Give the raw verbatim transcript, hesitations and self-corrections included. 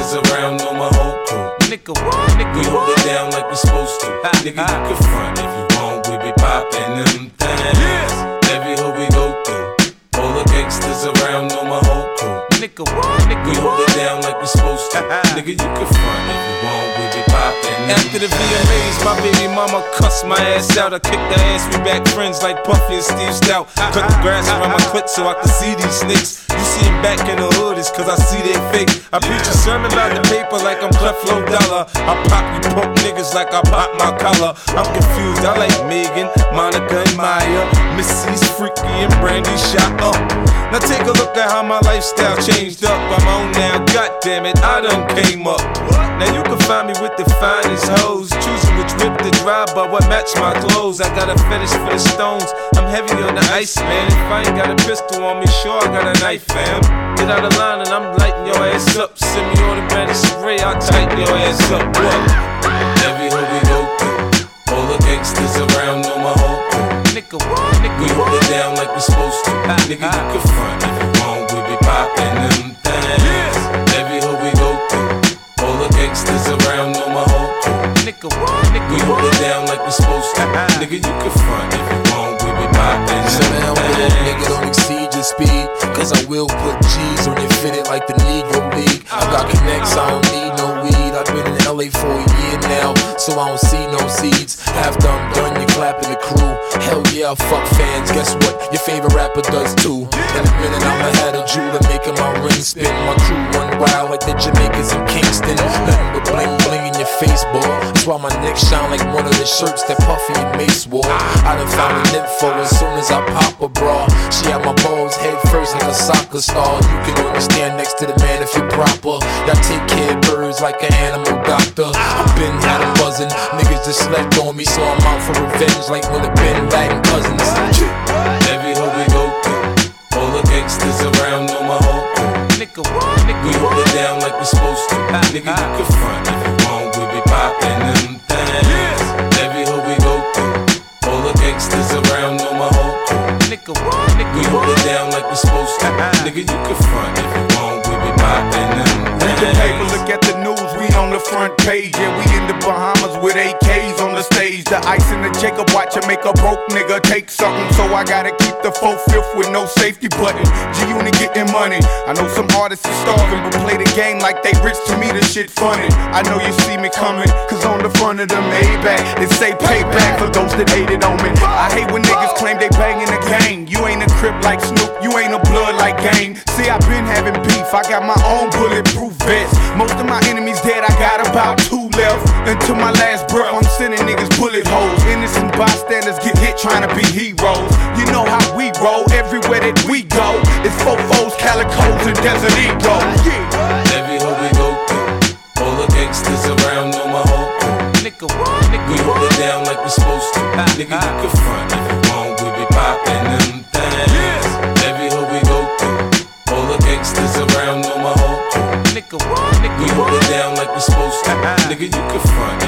gangsters around, know my whole crew. Nigga, what? Nigga, we hold it down like we supposed to. Nigga, you can front if you want, we be poppin' them things. Yeah. Every hood we go through, all the gangsters around, know my whole crew. Nigga, what? Nigga, we hold it down like we supposed to. Nigga, you can front if you want, we be poppin' them. After the V M As, my baby mama cussed my ass out. I kicked her ass, we back friends like Puffy and Steve Stout. Cut the grass around my clit so I could see these snakes. You see him back in the hood, it's cause I see they fake. I preach a sermon about the paper like I'm Cleflo Dollar. I pop you punk niggas like I pop my collar. I'm confused, I like Megan, Monica and Maya, Missy's Freaky and Brandy shot up. Now take a look at how my lifestyle changed up. I'm on now, goddammit, I done came up. Now you can find me with the finest hoes, choosing which whip to drive, but what match my clothes. I got a fetish for the stones, I'm heavy on the ice, man. If I ain't got a pistol on me, sure I got a knife, fam. Get out of line and I'm lighting your ass up. Semi-automatic spray, I'll tighten your ass up. What? Every hood we go through, all the gangsters around, know my whole crew. Nigga, what? Nigga, we hold it down like we supposed to. Nigga, you can front if you want, we be poppin' them things. Yeah. Every hood we go through, all the gangsters around, know my whole crew. Nigga, what? Nigga, we hold it down like we supposed to. Nigga, you can front if you want, we be poppin' so them things. Nigga, don't exceed your speed, cause I will put G's on your fitted like the Negro League. I got connects, I don't need no weed. I've been in L A for a year now, so I don't see no seeds. After I'm done, you clapping the crew. Hell yeah, fuck fans, guess what? Your favorite rapper does too. In a minute, I'ma have a jeweler making my ring spin. My crew run wild like the Jamaicans in Kingston. Nothing but bling bling in your face, boy. That's why my neck shine like one of the shirts that Puffy and Mace wore. I done found an info as soon as I pop a bra. She had my balls head first like a soccer star. You can only stand next to the man if you're proper. Y'all take care of birds like an animal doctor. I been had a buzzin', niggas just slept on me, so I'm out for revenge like when the Bin Laden cousins. Every hood we go through, all the gangsters around, know my whole crew. Nigga, what? Nigga, we hold it down like we supposed to. Nigga, you can front if you want, we be poppin' them things. Yeah. Every hood we go through, all the gangsters around, know my whole crew. Nigga, what? Nigga, we hold it down like we supposed to. Nigga, you can front if you want, we be poppin' them Read the paper, look at the news, we on the front page. Yeah, we in the Bahamas with A Ks on the stage. The ice in the Jacob watch and make a broke nigga take something. So I gotta keep the four-fifth with no safety button. G-Unit getting money. I know some artists are starving, but play the game like they rich. To me, this shit funny. I know you see me coming, cause on the front of the Maybach, it say payback for those that hated on me. I hate when niggas claim they banging the gang. You ain't a crip like Snoop, you ain't a blood like Game. See, I been having beef, I got my own bulletproof vest. Most of my enemies dead, I got about two left. Until my last breath, I'm sending niggas bullet holes. Innocent bystanders get hit trying to be heroes. You know how we roll, everywhere that we go. It's fofos, calicos, and Desert Eagles. Yeah. Every hood we go through, all the gangsters around, know my whole crew. Nigga, what? Nigga, we hold it down like we supposed to. Nigga, you can front if you want, we be poppin' them things. Yeah. Every hood we go through, all the gangsters around, know my whole crew. Nigga, what? Nigga, we hold it down like we supposed to. Nigga, you can front